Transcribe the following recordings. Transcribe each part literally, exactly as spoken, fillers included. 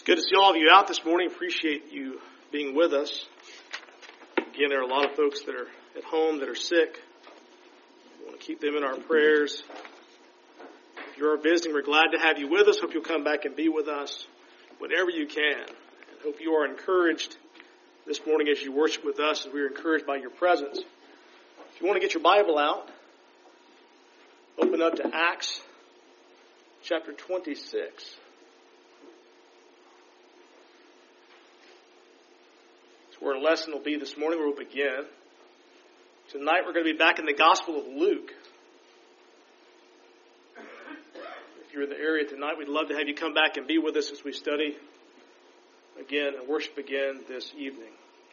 Good to see all of you out this morning. Appreciate you being with us. Again, there are a lot of folks that are at home that are sick. We want to keep them in our prayers. If you are visiting, we're glad to have you with us. Hope you'll come back and be with us whenever you can. And hope you are encouraged this morning as you worship with us, as we are encouraged by your presence. If you want to get your Bible out, open up to Acts chapter twenty-six. Where our lesson will be this morning, where we'll begin. Tonight we're going to be back in the Gospel of Luke. If you're in the area tonight, we'd love to have you come back and be with us as we study again and worship again this evening.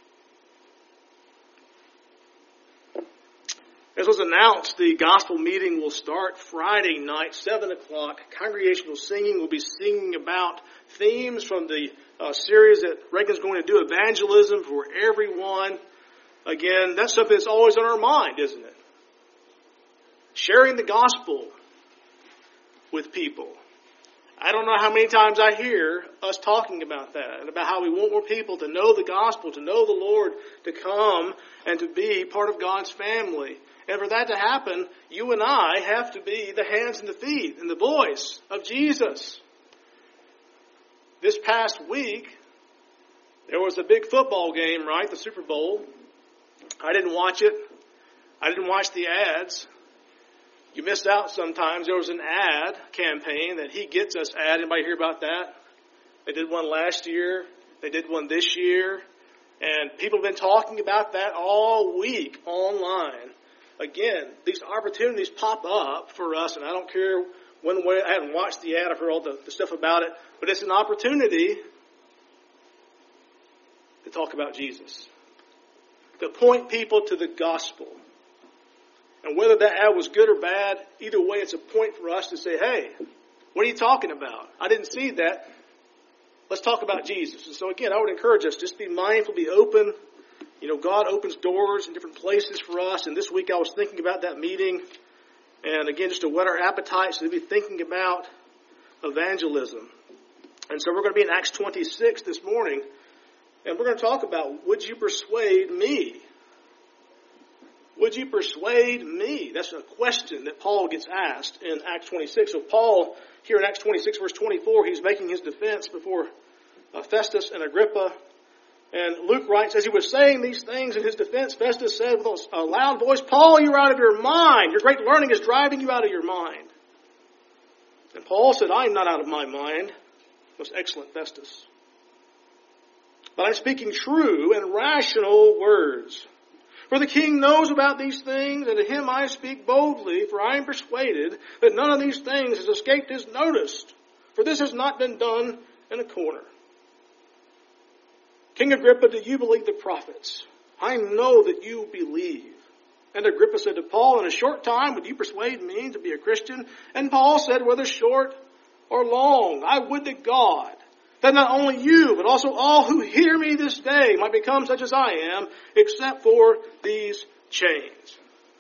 As was announced, the gospel meeting will start Friday night, seven o'clock. Congregational singing will be singing about themes from the uh, series that Reagan's going to do, evangelism for everyone. Again, that's something that's always on our mind, isn't it? Sharing the gospel with people. I don't know how many times I hear us talking about that and about how we want more people to know the gospel, to know the Lord, to come and to be part of God's family. And for that to happen, you and I have to be the hands and the feet and the voice of Jesus. This past week, there was a big football game, right? The Super Bowl. I didn't watch it. I didn't watch the ads. You miss out sometimes. There was an ad campaign that He Gets Us ad. Anybody hear about that? They did one last year. They did one this year. And people have been talking about that all week online. Again, these opportunities pop up for us, and I don't care when way. I haven't watched the ad. I've heard all the, the stuff about it. But it's an opportunity to talk about Jesus. To point people to the gospel. And whether that ad was good or bad, either way, it's a point for us to say, hey, what are you talking about? I didn't see that. Let's talk about Jesus. And so again, I would encourage us, just be mindful, be open. You know, God opens doors in different places for us. And this week I was thinking about that meeting. And again, just to whet our appetites, to be thinking about evangelism. And so we're going to be in Acts twenty-six this morning. And we're going to talk about, would you persuade me? Would you persuade me? That's a question that Paul gets asked in Acts twenty-six. So Paul, here in Acts twenty-six, verse twenty-four, he's making his defense before uh, Festus and Agrippa. And Luke writes, as he was saying these things in his defense, Festus said with a loud voice, Paul, you're out of your mind. Your great learning is driving you out of your mind. And Paul said, I'm not out of my mind. Most excellent Festus. But I'm speaking true and rational words. For the king knows about these things, and to him I speak boldly, for I am persuaded that none of these things has escaped his notice. For this has not been done in a corner. King Agrippa, do you believe the prophets? I know that you believe. And Agrippa said to Paul, in a short time would you persuade me to be a Christian? And Paul said, whether short or long, I would to God that not only you, but also all who hear me this day might become such as I am, except for these chains.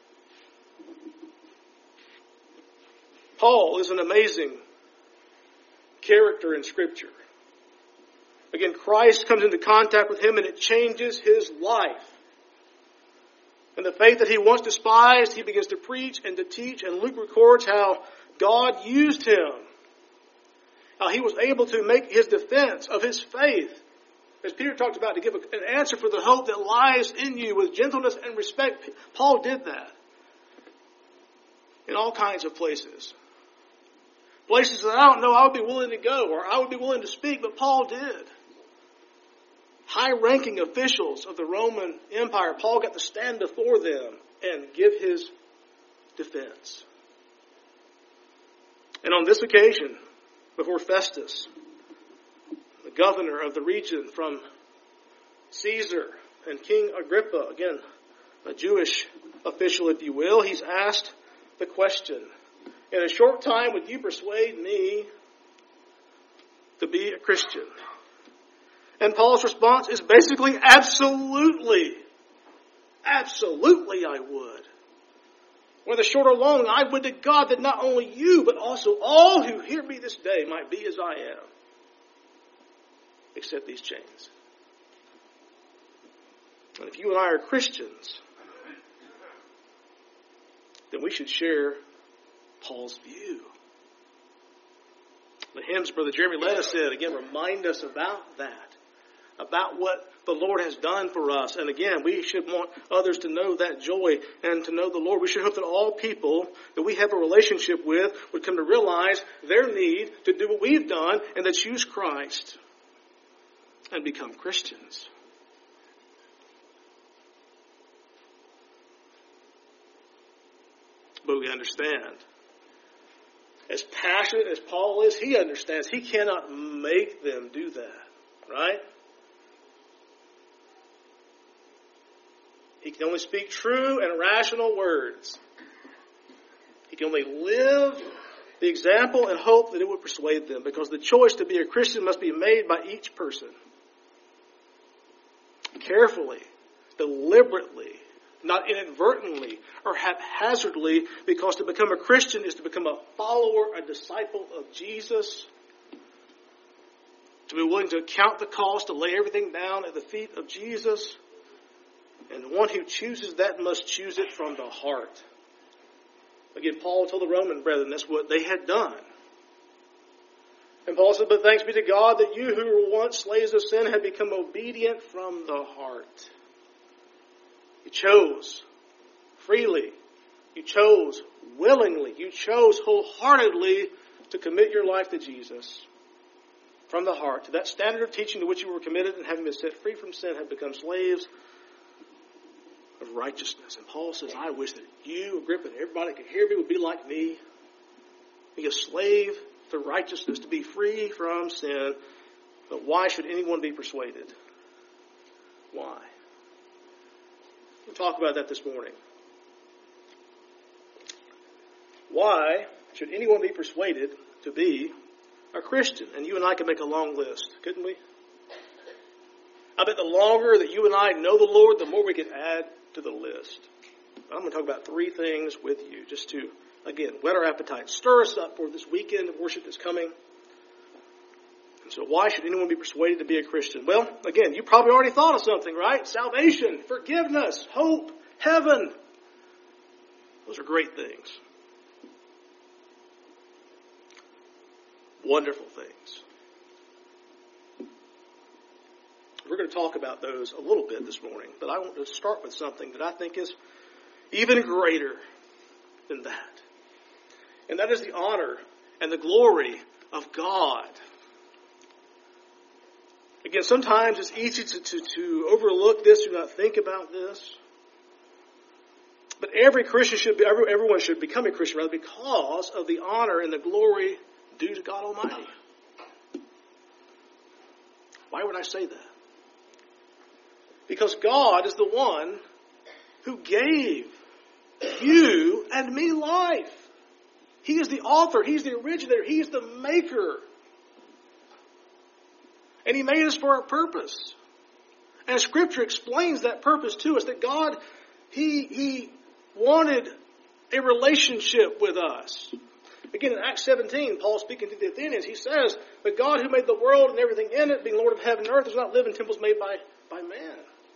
Paul is an amazing character in Scripture. Again, Christ comes into contact with him and it changes his life. And the faith that he once despised, he begins to preach and to teach. And Luke records how God used him. How he was able to make his defense of his faith, as Peter talked about, to give an answer for the hope that lies in you with gentleness and respect. Paul did that in all kinds of places. Places that I don't know I would be willing to go or I would be willing to speak, but Paul did. High-ranking officials of the Roman Empire, Paul got to stand before them and give his defense. And on this occasion, before Festus, the governor of the region from Caesar and King Agrippa, again, a Jewish official, if you will, he's asked the question, in a short time, would you persuade me to be a Christian? And Paul's response is basically, absolutely. Absolutely I would. Whether short or long, I would to God that not only you, but also all who hear me this day might be as I am. except these chains. And if you and I are Christians, then we should share Paul's view. The hymns Brother Jeremy led us in, again, remind us about that, about what the Lord has done for us. And again, we should want others to know that joy and to know the Lord. We should hope that all people that we have a relationship with would come to realize their need to do what we've done and to choose Christ and become Christians. But we understand, as passionate as Paul is, he understands he cannot make them do that, right? He can only speak true and rational words. He can only live the example and hope that it would persuade them, because the choice to be a Christian must be made by each person. Carefully, deliberately, not inadvertently or haphazardly, because to become a Christian is to become a follower, a disciple of Jesus. To be willing to count the cost, to lay everything down at the feet of Jesus. And the one who chooses that must choose it from the heart. Again, Paul told the Roman brethren that's what they had done. And Paul said, but thanks be to God that you who were once slaves of sin have become obedient from the heart. You chose freely. You chose willingly. You chose wholeheartedly to commit your life to Jesus from the heart, to that standard of teaching to which you were committed, and having been set free from sin, have become slaves of righteousness. And Paul says, I wish that you, Agrippa, and everybody that could hear me would be like me. Be a slave to righteousness, to be free from sin. But why should anyone be persuaded? Why? We'll talk about that this morning. Why should anyone be persuaded to be a Christian? And you and I could make a long list, couldn't we? I bet the longer that you and I know the Lord, the more we can add to the list. But I'm going to talk about three things with you, just to, again, whet our appetite, stir us up for this weekend of worship that's coming. And so why should anyone be persuaded to be a Christian? Well, again, you probably already thought of something, right? Salvation, forgiveness, hope, heaven. Those are great things. Wonderful things. We're going to talk about those a little bit this morning, but I want to start with something that I think is even greater than that. And that is the honor and the glory of God. Again, sometimes it's easy to, to, to overlook this, to not think about this. But every Christian should be, every, everyone should become a Christian, rather, because of the honor and the glory due to God Almighty. Why would I say that? Because God is the one who gave you and me life. He is the author. He's the originator. He's the maker. And He made us for a purpose. And Scripture explains that purpose to us, that God, He, He wanted a relationship with us. Again, in Acts seventeen, Paul speaking to the Athenians, he says, the God who made the world and everything in it, being Lord of heaven and earth, does not live in temples made by, by man.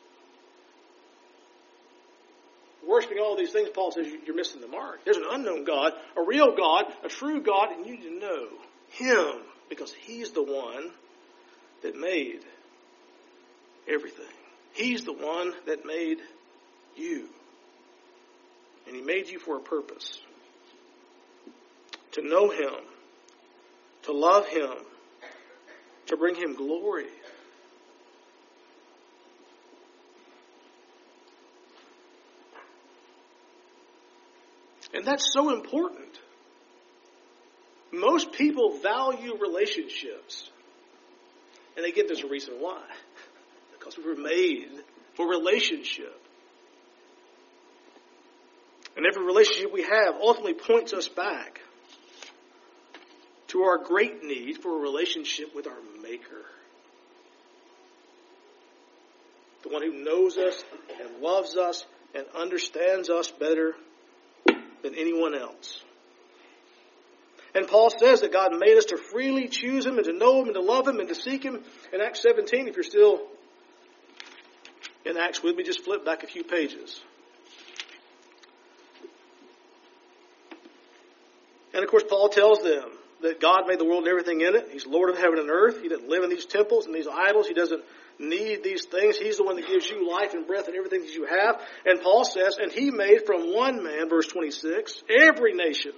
Worshipping all these things, Paul says, you're missing the mark. There's an unknown God, a real God, a true God, and you need to know Him, because He's the one that made everything. He's the one that made you. And He made you for a purpose. To know Him, to love Him, to bring Him glory. And that's so important. Most people value relationships. And again, there's a reason why. Because we were made for relationship. And every relationship we have ultimately points us back to our great need for a relationship with our Maker. The one who knows us and loves us and understands us better than anyone else. And Paul says that God made us to freely choose Him and to know Him and to love Him and to seek Him. In Acts seventeen, if you're still in Acts with me, just flip back a few pages. And of course, Paul tells them that God made the world and everything in it. He's Lord of heaven and earth. He doesn't live in these temples and these idols. He doesn't need these things. He's the one that gives you life and breath and everything that you have. And Paul says, and He made from one man, verse twenty-six, every nation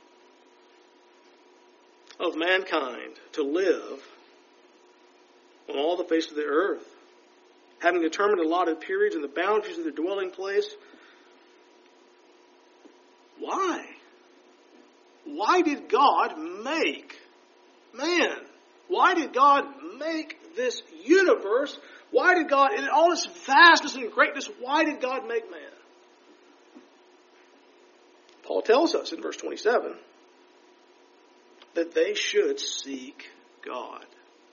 of mankind to live on all the face of the earth, having determined allotted periods and the boundaries of their dwelling place. Why? Why did God make man? Why did God make this universe? Why did God, in all its vastness and greatness, why did God make man? Paul tells us in verse twenty-seven that they should seek God.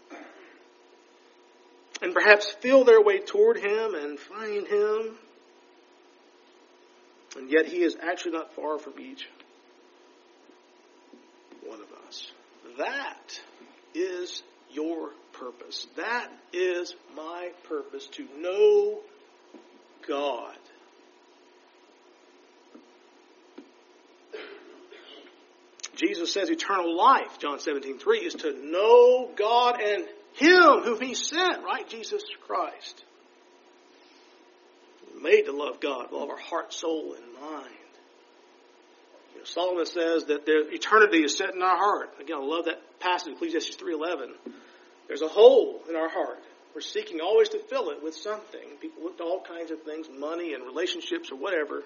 And perhaps feel their way toward Him and find Him. And yet He is actually not far from each one of us. That is your purpose. That is my purpose, to know God. Jesus says eternal life, John seventeen three, is to know God and Him whom He sent, right? Jesus Christ. We're made to love God with all of our heart, soul, and mind. You know, Solomon says that the eternity is set in our heart. Again, I love that passage, Ecclesiastes three eleven. There's a hole in our heart. We're seeking always to fill it with something. People look to all kinds of things, money and relationships or whatever.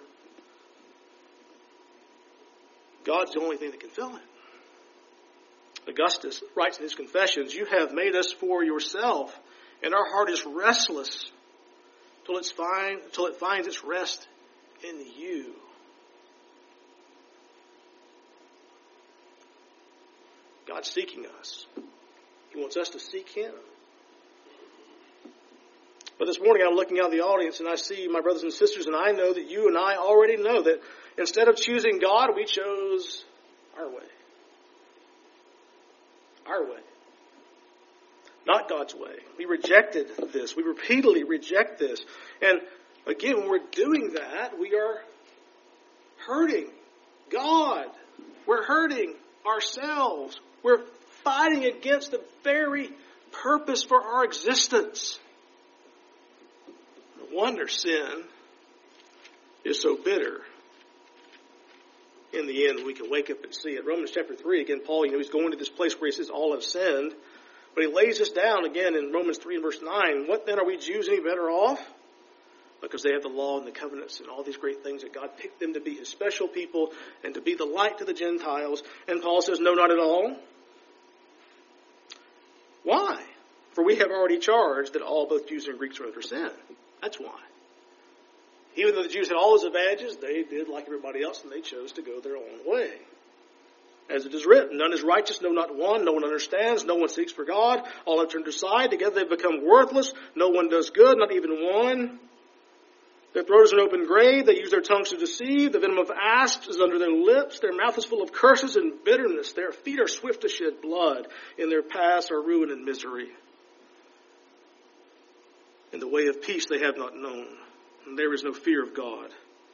God's the only thing that can fill it. Augustus writes in his Confessions, you have made us for yourself, and our heart is restless till it's find, till it finds its rest in you. God's seeking us. He wants us to seek Him. But this morning I'm looking out the audience and I see my brothers and sisters, and I know that you and I already know that instead of choosing God, we chose our way. Our way. Not God's way. We rejected this. We repeatedly reject this. And again, when we're doing that, we are hurting God. We're hurting ourselves. We're fighting against the very purpose for our existence. No wonder sin is so bitter. In the end, we can wake up and see it. Romans chapter three, again, Paul, you know, he's going to this place where he says all have sinned. But he lays this down again in Romans three and verse nine. What then, are we Jews any better off? Because they have the law and the covenants and all these great things that God picked them to be His special people and to be the light to the Gentiles. And Paul says, no, not at all. Why? For we have already charged that all, both Jews and Greeks, are under sin. That's why. Even though the Jews had all those advantages, they did like everybody else, and they chose to go their own way. As it is written, none is righteous, no, not one. No one understands. No one seeks for God. All have turned aside. Together they've become worthless. No one does good, not even one. Their throat is an open grave. They use their tongues to deceive. The venom of asps is under their lips. Their mouth is full of curses and bitterness. Their feet are swift to shed blood. In their paths are ruin and misery. In the way of peace they have not known. And there is no fear of God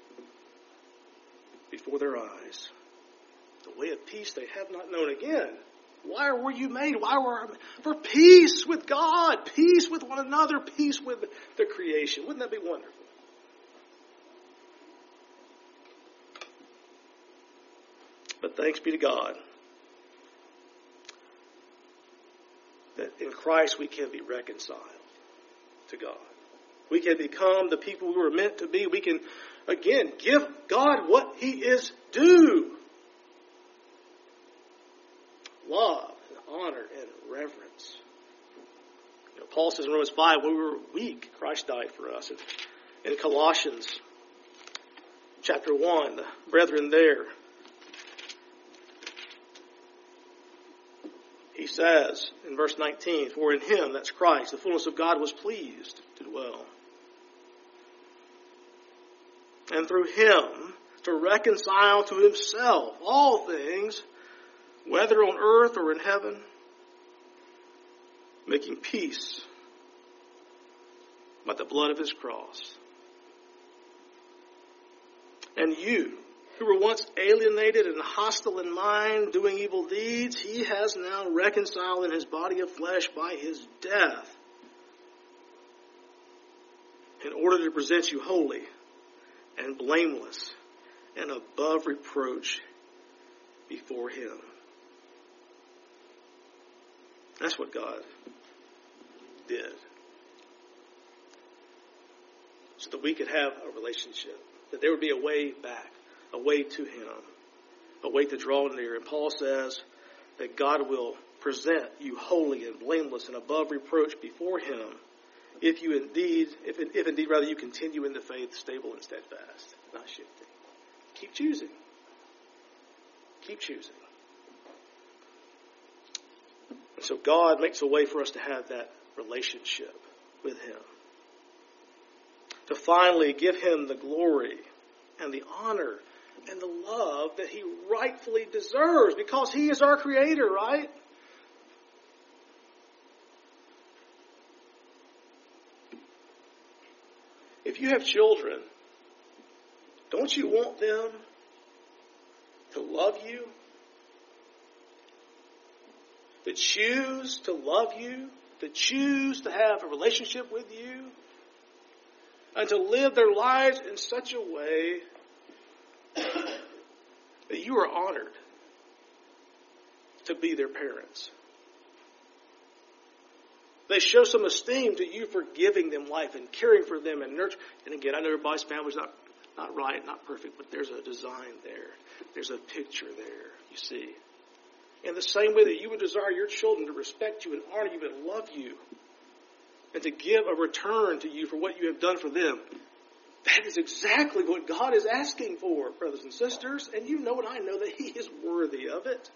before their eyes. The way of peace they have not known. Again, why were you made? Why were for peace with God, peace with one another, peace with the creation? Wouldn't that be wonderful? But thanks be to God that in Christ we can be reconciled to God. We can become the people we were meant to be. We can, again, give God what He is due. Love and honor and reverence. You know, Paul says in Romans five, when we were weak, Christ died for us. And in Colossians chapter one, the brethren there, he says in verse nineteen, for in Him, that's Christ, the fullness of God was pleased to dwell. And through Him to reconcile to Himself all things, whether on earth or in heaven, making peace by the blood of his cross. And you, who were once alienated and hostile in mind, doing evil deeds, he has now reconciled in his body of flesh by his death, in order to present you holy and blameless and above reproach before him. That's what God did. So that we could have a relationship. That there would be a way back. A way to him. A way to draw near. And Paul says that God will present you holy and blameless and above reproach before him if you indeed, if, if indeed rather you continue in the faith, stable and steadfast, not shifting. Keep choosing. Keep choosing. And so God makes a way for us to have that relationship with him. To finally give him the glory and the honor and the love that he rightfully deserves because he is our creator, right? If you have children, don't you want them to love you? To choose to love you? To choose to have a relationship with you? And to live their lives in such a way that you are honored to be their parents. They show some esteem to you for giving them life and caring for them and nurturing. And again, I know everybody's family's not, not right, not perfect, but there's a design there. There's a picture there, you see. In the same way that you would desire your children to respect you and honor you and love you and to give a return to you for what you have done for them, that is exactly what God is asking for, brothers and sisters. And you know and I know that he is worthy of it.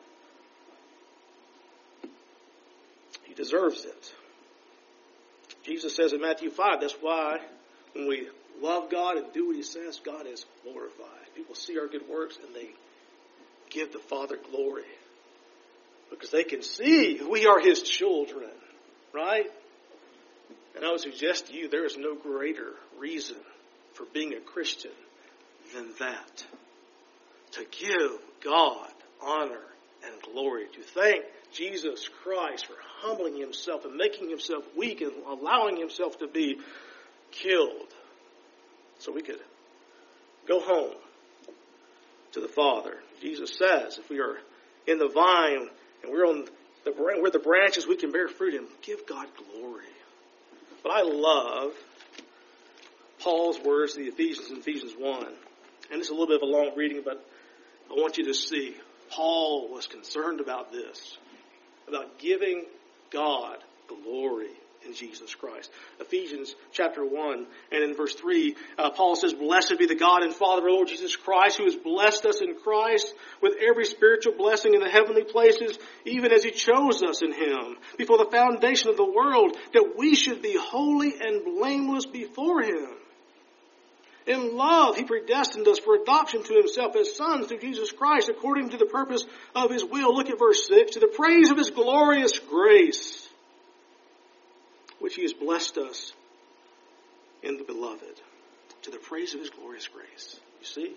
He deserves it. Jesus says in Matthew five, that's why when we love God and do what he says, God is glorified. People see our good works and they give the Father glory. Because they can see we are his children, right? And I would suggest to you there is no greater reason for being a Christian than that. To give God honor and glory. To thank Jesus Christ for humbling himself and making himself weak and allowing himself to be killed so we could go home to the Father. Jesus says if we are in the vine and we're on the we're the branches, we can bear fruit and give God glory. But I love Paul's words to the Ephesians in Ephesians one. And it's a little bit of a long reading, but I want you to see Paul was concerned about this, about giving God glory in Jesus Christ. Ephesians chapter one and in verse three, uh, Paul says, "Blessed be the God and Father of our Lord Jesus Christ, who has blessed us in Christ with every spiritual blessing in the heavenly places, even as he chose us in him before the foundation of the world, that we should be holy and blameless before him. In love, he predestined us for adoption to himself as sons through Jesus Christ, according to the purpose of his will." Look at verse six. "To the praise of his glorious grace, which he has blessed us in the beloved." To the praise of his glorious grace. You see?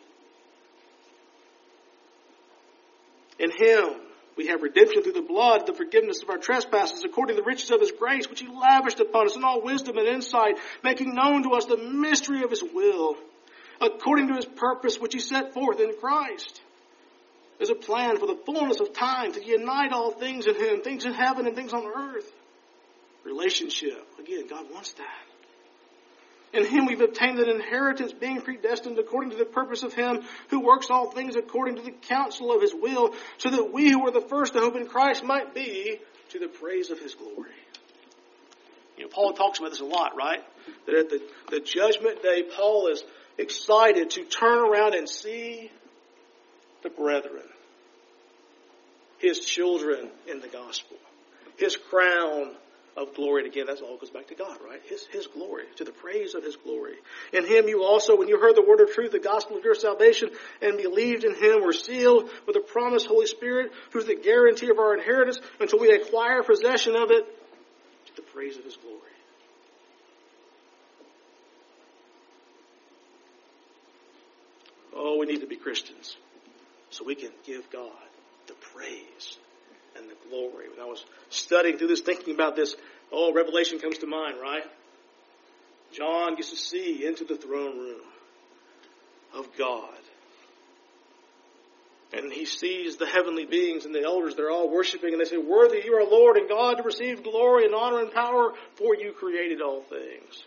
In him we have redemption through the blood, the forgiveness of our trespasses, according to the riches of his grace, which he lavished upon us in all wisdom and insight, making known to us the mystery of his will, according to his purpose, which he set forth in Christ. There's a plan for the fullness of time to unite all things in him, things in heaven and things on earth. Relationship. Again, God wants that. In him we've obtained an inheritance, being predestined according to the purpose of him who works all things according to the counsel of his will, so that we who were the first to hope in Christ might be to the praise of his glory. You know, Paul talks about this a lot, right? That at the, the judgment day, Paul is excited to turn around and see the brethren, his children in the gospel, his crown of glory. And again, that all goes back to God, right? His, his glory, to the praise of his glory. In him you also, when you heard the word of truth, the gospel of your salvation, and believed in him, were sealed with the promised Holy Spirit, who is the guarantee of our inheritance until we acquire possession of it, to the praise of his glory. Oh, we need to be Christians so we can give God the praise and the glory. When I was studying through this, thinking about this, oh, Revelation comes to mind, right? John gets to see into the throne room of God. And he sees the heavenly beings and the elders. They're all worshiping, and they say, "Worthy you are, Lord and God, to receive glory and honor and power, for you created all things.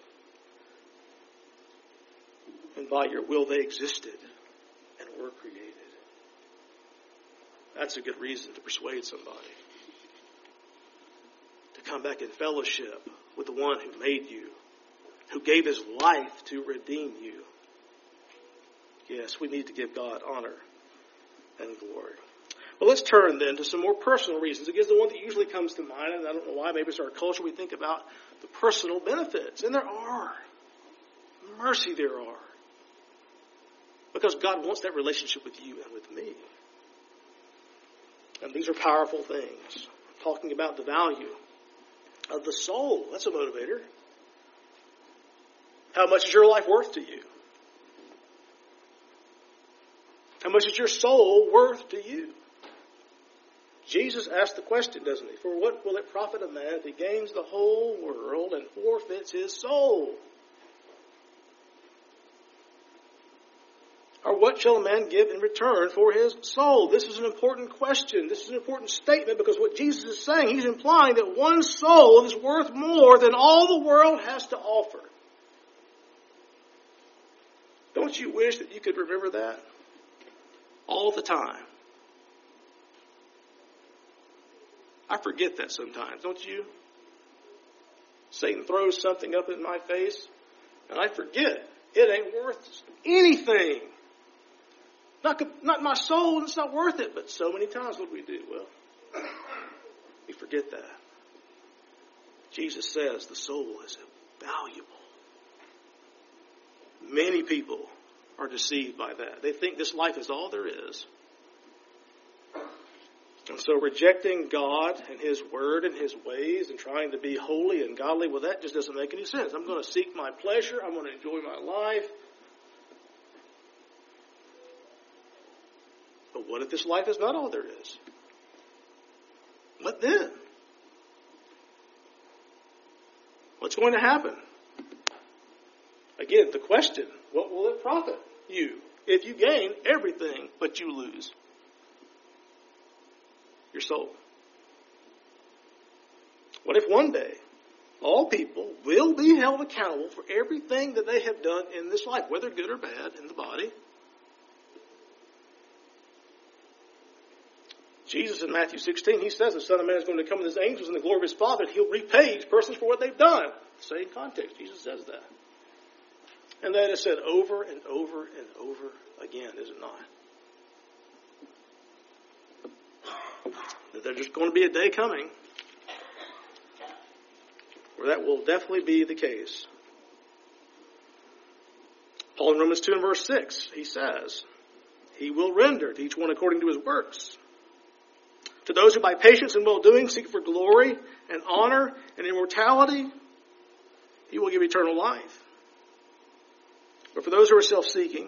And by your will they existed and were created." That's a good reason to persuade somebody to come back in fellowship with the one who made you, who gave his life to redeem you. Yes, we need to give God honor and glory. Well, let's turn then to some more personal reasons. Again, the one that usually comes to mind, and I don't know why, maybe it's our culture, we think about the personal benefits. And there are. Mercy there are. Because God wants that relationship with you and with me. And these are powerful things. Talking about the value of the soul. That's a motivator. How much is your life worth to you? How much is your soul worth to you? Jesus asked the question, doesn't he? For what will it profit a man if he gains the whole world and forfeits his soul? Or what shall a man give in return for his soul? This is an important question. This is an important statement because what Jesus is saying, he's implying that one soul is worth more than all the world has to offer. Don't you wish that you could remember that all the time? I forget that sometimes, don't you? Satan throws something up in my face, and I forget it ain't worth anything. Not, not my soul, it's not worth it. But so many times what do we do? Well, we forget that. Jesus says the soul is valuable. Many people are deceived by that. They think this life is all there is. And so rejecting God and his word and his ways and trying to be holy and godly, well, that just doesn't make any sense. I'm going to seek my pleasure. I'm going to enjoy my life. But what if this life is not all there is? What then? What's going to happen? Again, the question, what will it profit you if you gain everything but you lose your soul? What if one day all people will be held accountable for everything that they have done in this life, whether good or bad in the body? Jesus in Matthew sixteen, he says the Son of Man is going to come with his angels in the glory of his Father, and he'll repay each person for what they've done. Same context, Jesus says that. And that is said over and over and over again, is it not? That there's just going to be a day coming where that will definitely be the case. Paul in Romans two and verse six, he says, he will render to each one according to his works. To those who by patience and well-doing seek for glory and honor and immortality, he will give eternal life. But for those who are self-seeking,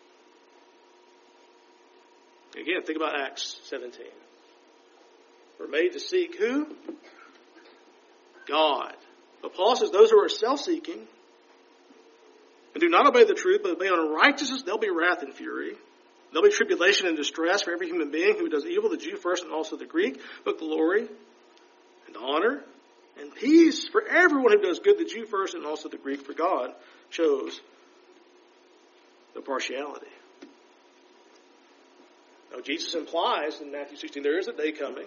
again, think about Acts seventeen. We're made to seek who? God. But Paul says those who are self-seeking and do not obey the truth, but obey unrighteousness, there'll be wrath and fury. There'll be tribulation and distress for every human being who does evil, the Jew first and also the Greek, but glory and honor and peace for everyone who does good, the Jew first and also the Greek, for God chose the partiality. Now Jesus implies in Matthew sixteen there is a day coming.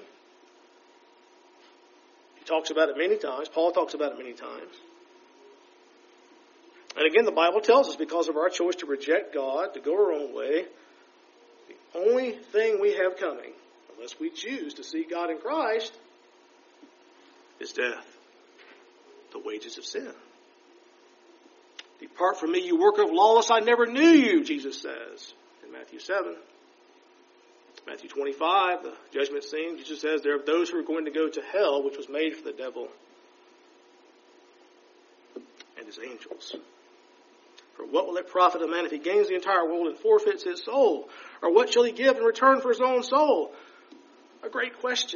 He talks about it many times. Paul talks about it many times. And again, the Bible tells us because of our choice to reject God, to go our own way, the only thing we have coming, unless we choose to see God in Christ, is death. the wages of sin. Depart from me, you worker of lawless, I never knew you, Jesus says in Matthew seven. Matthew twenty-five, the judgment scene, Jesus says there are those who are going to go to hell, which was made for the devil and his angels. For what will it profit a man if he gains the entire world and forfeits his soul? Or what shall he give in return for his own soul? A great question.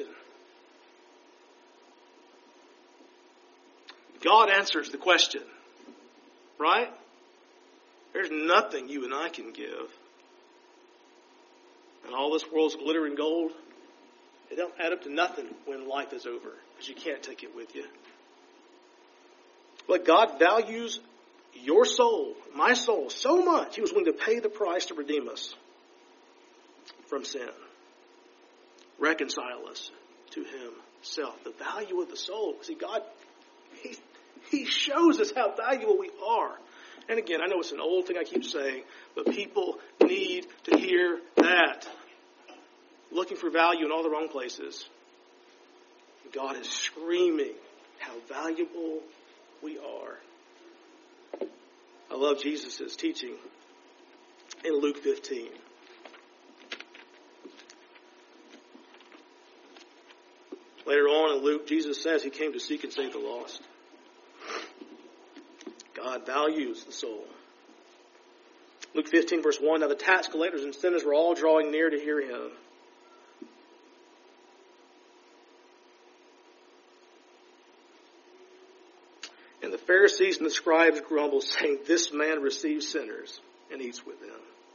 God answers the question. Right? There's nothing you and I can give. And all this world's glittering gold, it don't add up to nothing when life is over, because you can't take it with you. But God values your soul, my soul, so much, He was willing to pay the price to redeem us from sin. Reconcile us to Himself. The value of the soul. See, God, He, he shows us how valuable we are. And again, I know it's an old thing I keep saying, but people need to hear that. Looking for value in all the wrong places. God is screaming how valuable we are. I love Jesus' teaching in Luke fifteen. Later on in Luke, Jesus says He came to seek and save the lost. God values the soul. Luke fifteen verse one, now the tax collectors and sinners were all drawing near to hear Him. And the Pharisees and the scribes grumbled, saying, this man receives sinners and eats with them.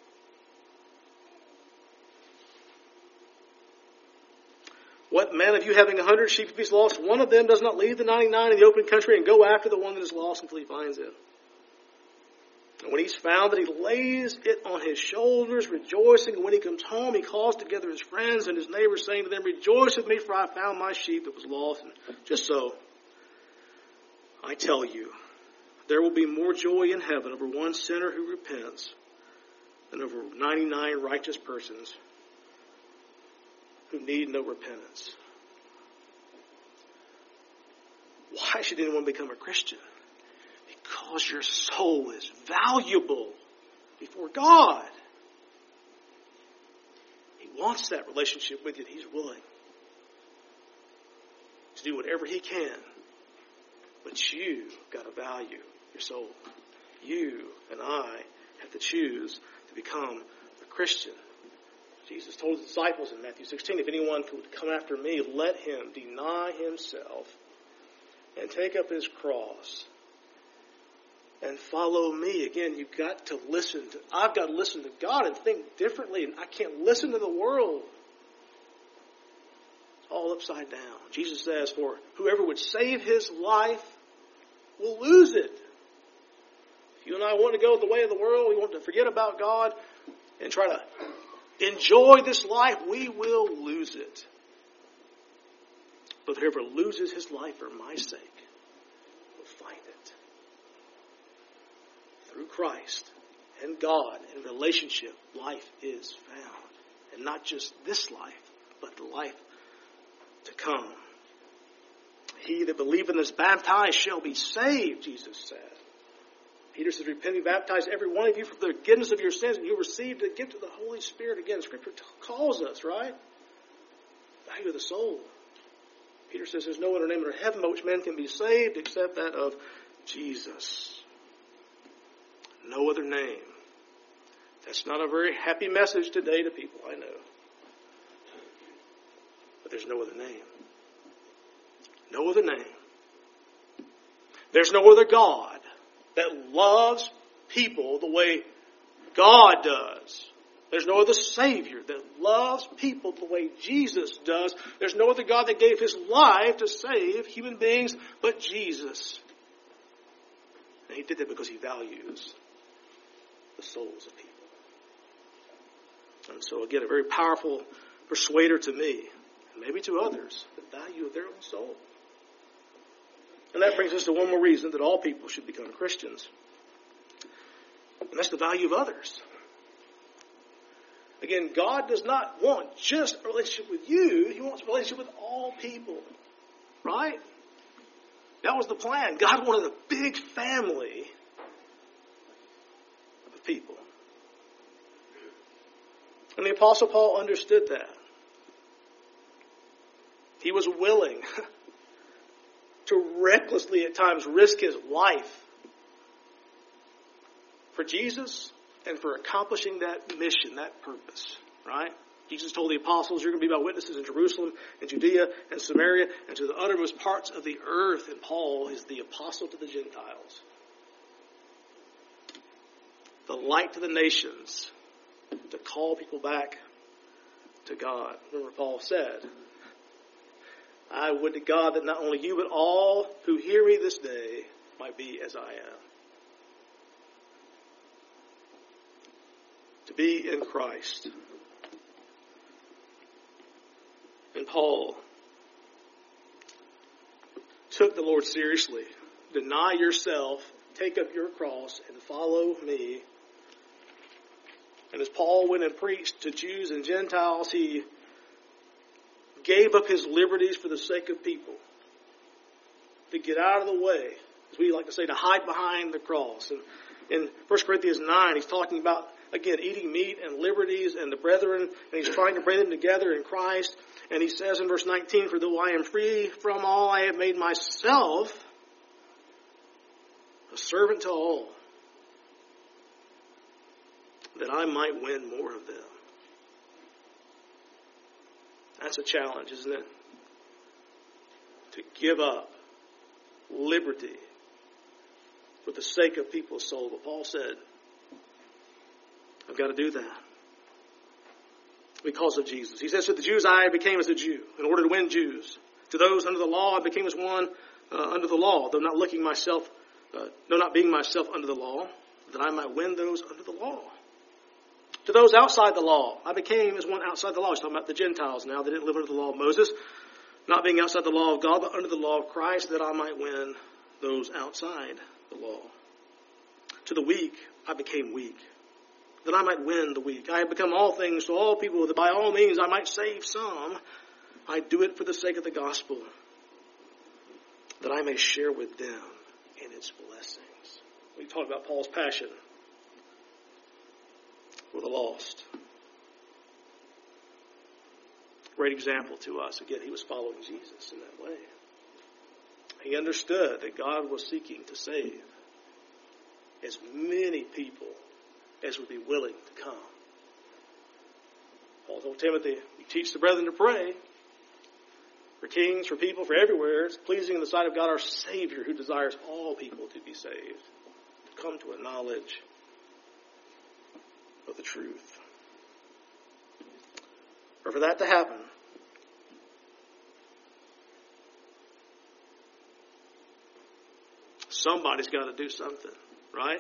What man of you having a hundred sheep if he's lost, one of them does not leave the ninety-nine in the open country and go after the one that is lost until he finds it? And when he's found it, he lays it on his shoulders, rejoicing. And when he comes home, he calls together his friends and his neighbors, saying to them, rejoice with me, for I found my sheep that was lost. And just so, I tell you, there will be more joy in heaven over one sinner who repents than over ninety-nine righteous persons who need no repentance. Why should anyone become a Christian? Because your soul is valuable before God. He wants that relationship with you, and He's willing to do whatever He can. But you got to value your soul. You and I have to choose to become a Christian. Jesus told His disciples in Matthew sixteen, if anyone would come after me, let him deny himself and take up his cross and follow me. Again, you've got to listen to, I've got to listen to God and think differently. And I can't listen to the world. It's all upside down. Jesus says, for whoever would save his life will lose it. If you and I want to go the way of the world, we want to forget about God and try to enjoy this life, we will lose it. But whoever loses his life for my sake will find it. Through Christ and God and relationship, life is found. And not just this life, but the life to come. He that believeth and is baptized shall be saved, Jesus said. Peter says, repent and be baptized, every one of you, for the forgiveness of your sins, and you'll receive the gift of the Holy Spirit. Again, Scripture calls us, right? Value of the soul. Peter says there's no other name under heaven by which men can be saved except that of Jesus. No other name. That's not a very happy message today to people, I know. But there's no other name. No other name. There's no other God that loves people the way God does. There's no other Savior that loves people the way Jesus does. There's no other God that gave His life to save human beings but Jesus. And He did that because He values the souls of people. And so again, a very powerful persuader to me, and maybe to others, the value of their own soul. And that brings us to one more reason that all people should become Christians. And that's the value of others. Again, God does not want just a relationship with you. He wants a relationship with all people. Right? That was the plan. God wanted a big family of people. And the Apostle Paul understood that. He was willing to recklessly at times risk his life for Jesus and for accomplishing that mission, that purpose, right? Jesus told the apostles, you're going to be my witnesses in Jerusalem and Judea and Samaria and to the uttermost parts of the earth. And Paul is the apostle to the Gentiles. The light to the nations, to call people back to God. Remember Paul said, I would to God that not only you but all who hear me this day might be as I am. To be in Christ. And Paul took the Lord seriously. Deny yourself, take up your cross, and follow me. And as Paul went and preached to Jews and Gentiles, he gave up his liberties for the sake of people. To get out of the way, as we like to say, to hide behind the cross. And in First Corinthians nine, he's talking about, again, eating meat and liberties and the brethren, and he's trying to bring them together in Christ. And he says in verse nineteen, for though I am free from all, I have made myself a servant to all, that I might win more of them. That's a challenge, isn't it? To give up liberty for the sake of people's soul. But Paul said, I've got to do that because of Jesus. He says, to the Jews I became as a Jew in order to win Jews. To those under the law I became as one uh, under the law, though not looking myself, uh, though not being myself under the law, that I might win those under the law. To those outside the law, I became as one outside the law. He's talking about the Gentiles now. They didn't live under the law of Moses, not being outside the law of God, but under the law of Christ, that I might win those outside the law. To the weak, I became weak, that I might win the weak. I have become all things to all people, that by all means I might save some. I do it for the sake of the gospel, that I may share with them in its blessings. We talked about Paul's passion for the lost. Great example to us. Again, he was following Jesus in that way. He understood that God was seeking to save as many people as would be willing to come. Paul told Timothy, you teach the brethren to pray for kings, for people, for everywhere. It's pleasing in the sight of God our Savior, who desires all people to be saved, to come to a knowledge of the truth. But for that to happen, somebody's got to do something, right?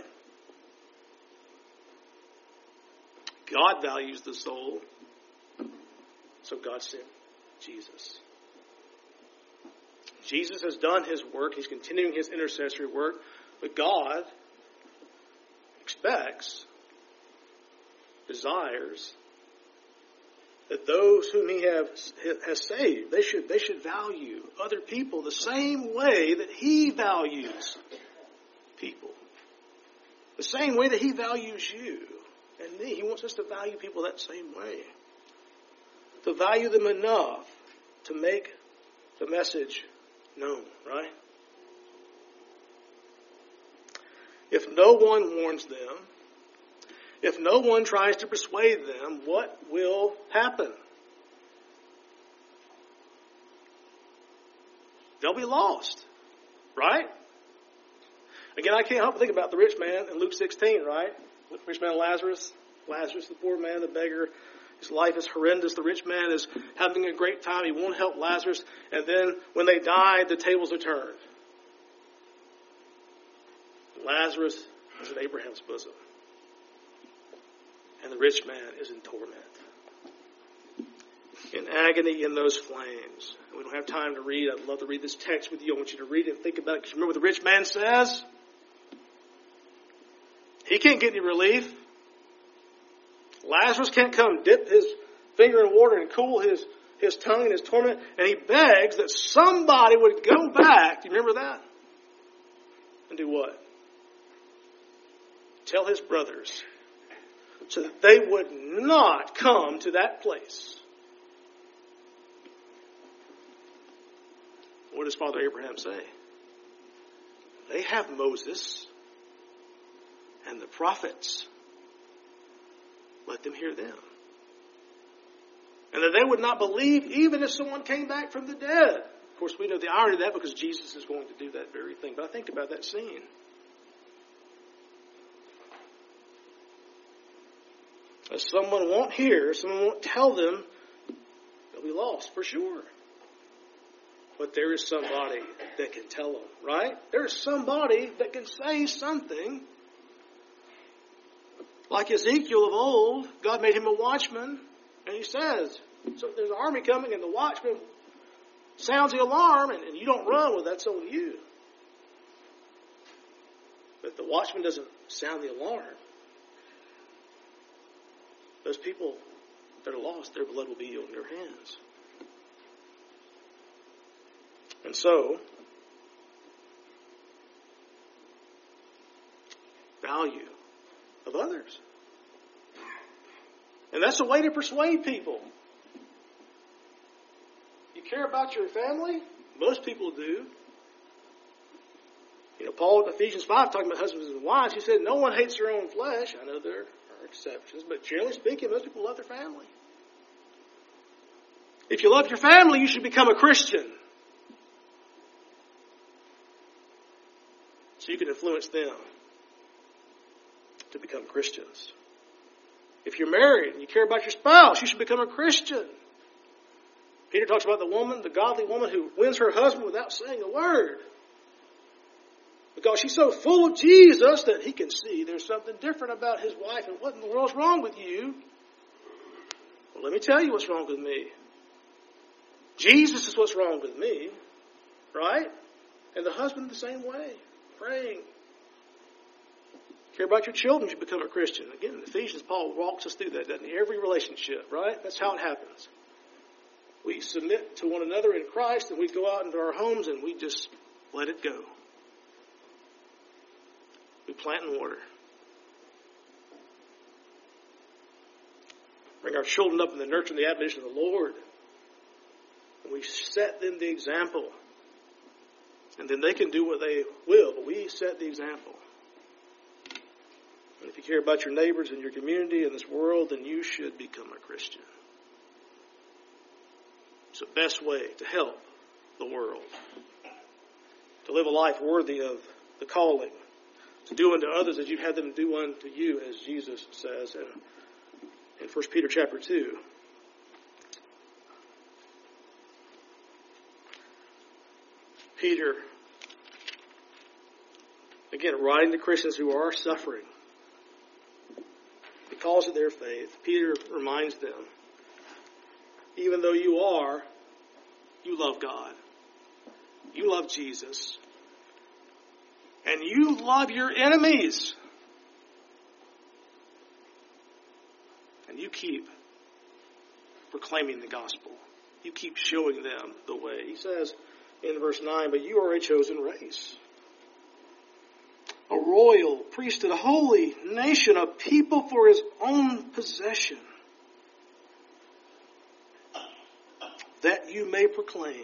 God values the soul, so God sent Jesus. Jesus has done his work. He's continuing his intercessory work. But God expects, desires, that those whom he have, has saved, they should, they should value other people the same way that he values people. The same way that he values you and me. He wants us to value people that same way. To value them enough to make the message known, right? If no one warns them, if no one tries to persuade them, what will happen? They'll be lost, right? Again, I can't help but think about the rich man in Luke sixteen, right? The rich man Lazarus, Lazarus, the poor man, the beggar. His life is horrendous. The rich man is having a great time. He won't help Lazarus. And then when they die, the tables are turned. Lazarus is in Abraham's bosom. And the rich man is in torment, in agony in those flames. And we don't have time to read. I'd love to read this text with you. I want you to read it and think about it. Because remember what the rich man says? He can't get any relief. Lazarus can't come dip his finger in water and cool his, his tongue in his torment. And he begs that somebody would go back. Do you remember that? and do what? Tell his brothers so that they would not come to that place. What does Father Abraham say? They have Moses and the prophets. Let them hear them. And that they would not believe even if someone came back from the dead. Of course, we know the irony of that because Jesus is going to do that very thing. But I think about that scene. If someone won't hear, someone won't tell them, they'll be lost for sure. But there is somebody that can tell them, right? There's somebody that can say something. Like Ezekiel of old, God made him a watchman, and he says, so if there's an army coming and the watchman sounds the alarm and, and you don't run, well, that's on you. But if the watchman doesn't sound the alarm, those people that are lost, their blood will be on your hands. And so, value of others. And that's a way to persuade people. You care about your family? Most people do. You know, Paul in Ephesians five, talking about husbands and wives, he said, no one hates their own flesh. I know there are exceptions, but generally speaking, most people love their family. If you love your family, you should become a Christian. So you can influence them to become Christians. If you're married and you care about your spouse, you should become a Christian. Peter talks about the woman, the godly woman who wins her husband without saying a word. Because she's so full of Jesus that he can see there's something different about his wife. And what in the world's wrong with you? Well, let me tell you what's wrong with me. Jesus is what's wrong with me. Right? And the husband the same way. Praying. Care about your children, you become a Christian. Again, in Ephesians, Paul walks us through that, doesn't he? Every relationship, right? That's how it happens. We submit to one another in Christ, and we go out into our homes, and we just let it go. We plant and water. Bring our children up in the nurture and the admonition of the Lord. And we set them the example. And then they can do what they will, but we set the example. And if you care about your neighbors and your community and this world, then you should become a Christian. It's the best way to help the world. To live a life worthy of the calling. To do unto others as you've had them do unto you, as Jesus says in, in First Peter chapter two. Peter, again, writing to Christians who are suffering because of their faith, Peter reminds them, even though you are, you love God. You love Jesus. And you love your enemies. And you keep proclaiming the gospel. You keep showing them the way. He says in verse nine, but you are a chosen race. A royal priesthood, a holy nation, a people for his own possession. That you may proclaim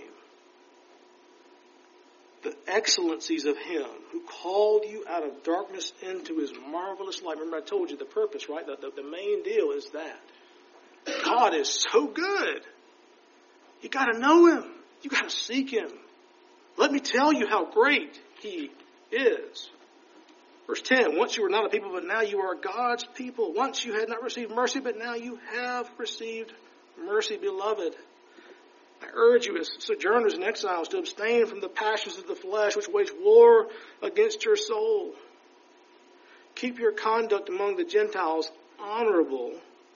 the excellencies of him who called you out of darkness into his marvelous light. Remember I told you the purpose, right? The, the, the main deal is that. God is so good. You got to know him. You got to seek him. Let me tell you how great he is. Verse ten, once you were not a people, but now you are God's people. Once you had not received mercy, but now you have received mercy, beloved. I urge you as sojourners and exiles to abstain from the passions of the flesh which wage war against your soul. Keep your conduct among the Gentiles honorable,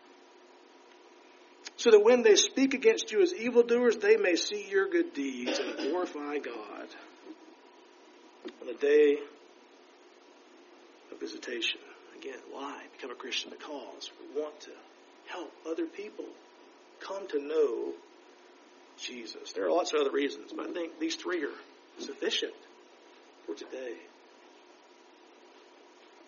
so that when they speak against you as evildoers, they may see your good deeds and glorify God on the day of visitation. Again, why become a Christian? Because we want to help other people come to know Jesus. There are lots of other reasons, but I think these three are sufficient for today.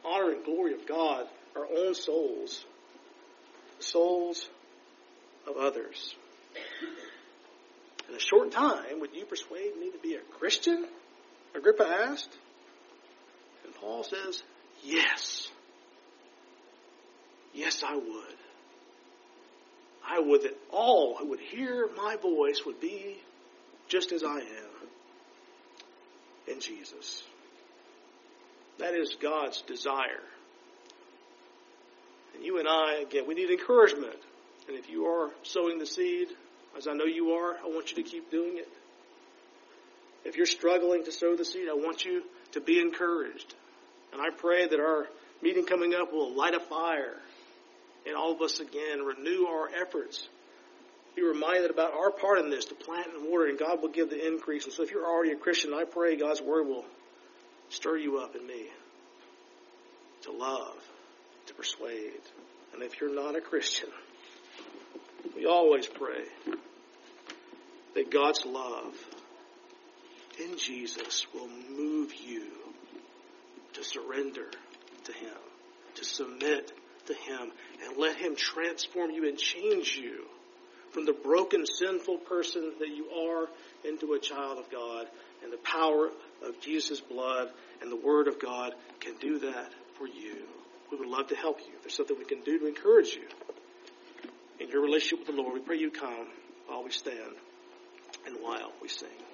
honor and glory of God, our own souls, the souls of others. In a short time, would you persuade me to be a Christian? Agrippa asked. And Paul says, yes. Yes, I would. I would that all who would hear my voice would be just as I am in Jesus. That is God's desire. And you and I, again, we need encouragement. And if you are sowing the seed, as I know you are, I want you to keep doing it. If you're struggling to sow the seed, I want you to be encouraged. And I pray that our meeting coming up will light a fire in all of us again, renew our efforts. Be reminded about our part in this, to plant and water, and God will give the increase. And so if you're already a Christian, I pray God's word will stir you up in me to love, to persuade. And if you're not a Christian, we always pray that God's love in Jesus will move you to surrender to Him, to submit to Him, and let Him transform you and change you from the broken, sinful person that you are into a child of God. And the power of Jesus' blood and the Word of God can do that for you. We would love to help you. If there's something we can do to encourage you in your relationship with the Lord, we pray you come while we stand and while we sing.